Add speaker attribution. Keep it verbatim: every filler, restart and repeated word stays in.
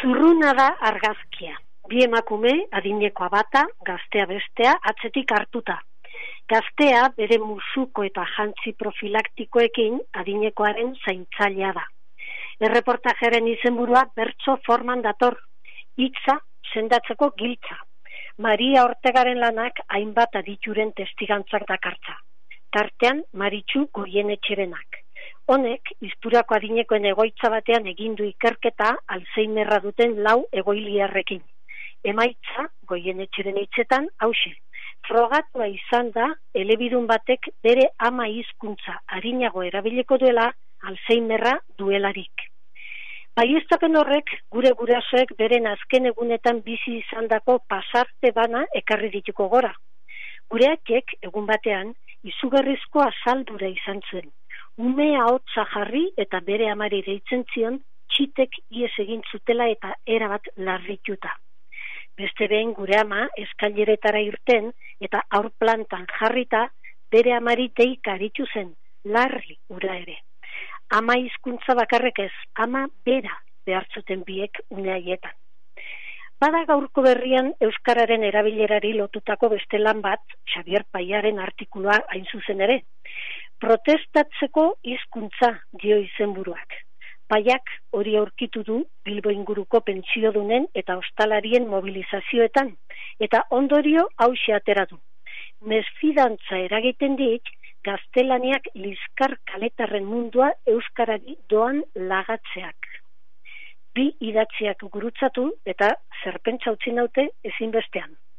Speaker 1: Zurruna da argazkia. Bi emakume, adinekoa bata, gaztea bestea, atzetik hartuta. Gaztea bere musuko eta jantzi profilaktikoekin adinekoaren zaintzailea da. Erreportajeren izenburua bertso forman dator, hitza sendatzeko giltza. Maria Ortegaren lanak hainbat adituren testigantzak dakartza. Tartean Maritxu Goienetxerenak. Honek, izturako adinekoen egoitza batean egindu ikerketa Alzheimerra duten lau egoiliarrekin. Emaitza, Goienetxeren hitzetan, hauxe. Frogatua izan da, elebidun batek bere ama hizkuntza arinago erabiliko duela Alzheimerra duelarik. Baieztapen horrek, gure gurasoek beren azken egunetan bizi izandako pasarte bana ekarri dituko gora. Gure atiek, egun batean, izugarrizko azaldura izan zuen. Umea hotza jarri eta bere amari deitzen zion, txitek ies egin zutela eta erabat larrituta. Beste behin gure ama eskaileretara irten eta aurplantan jarrita bere amari deika aritu zen, larri ura ere. Ama hizkuntza bakarrek ez, ama bera behar zuten biek une haietan. Bada gaurko berrian euskararen erabilerari lotutako beste lan bat, Xabier Paiaren artikulua hain zuzen ere. Protestatzeko hizkuntza dio izenburuak. Paiak hori aurkitu du Bilbo inguruko pentsiodunen eta ostalarien mobilizazioetan, eta ondorio hauxe atera du. Mesfidantza eragiten dik, gaztelaniak liskar kaletarren mundua euskarari doan lagatzeak. Bi idatziak gurutzatu eta zerpentsa utzi naute ezinbestean.